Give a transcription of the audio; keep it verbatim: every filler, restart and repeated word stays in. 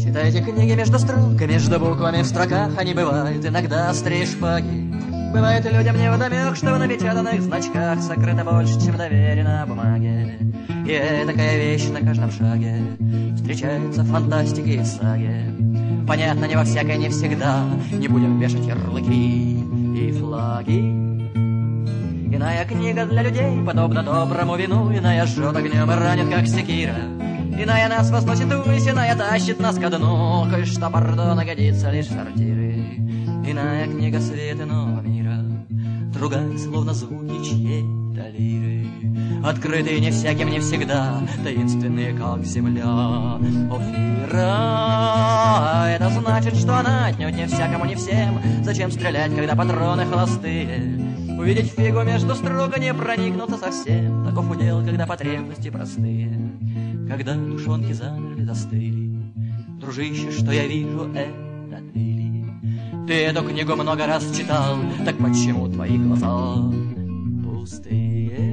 Читайте книги между строк, и между буквами в строках они бывают иногда острее шпаги. Бывает людям невдомек, что в напечатанных значках сокрыто больше, чем доверено бумаге. И такая вещь на каждом шаге встречается в фантастике и в саге. Понятно, не во всякой, не всегда, не будем вешать ярлыки и флаги. Иная книга для людей, подобно доброму вину, иная жжет огнем и ранит, как секира. Иная нас возносит ввысь, иная тащит нас ко дну, коль что, пардон, годится лишь в сортиры. Иная книга свет иного мира, другая, словно звуки чьей-то лиры. Открытые не всяким, не всегда, таинственные, как земля Офира. Это значит, что она отнюдь не всякому, не всем. Зачем стрелять, когда патроны холостые? Увидеть фигу между строк и не проникнуться совсем. Таков удел, когда потребности простые. Когда душонки замерли, застыли. Дружище, что я вижу, это ты ли? Ты эту книгу много раз читал, так почему твои глаза пустые?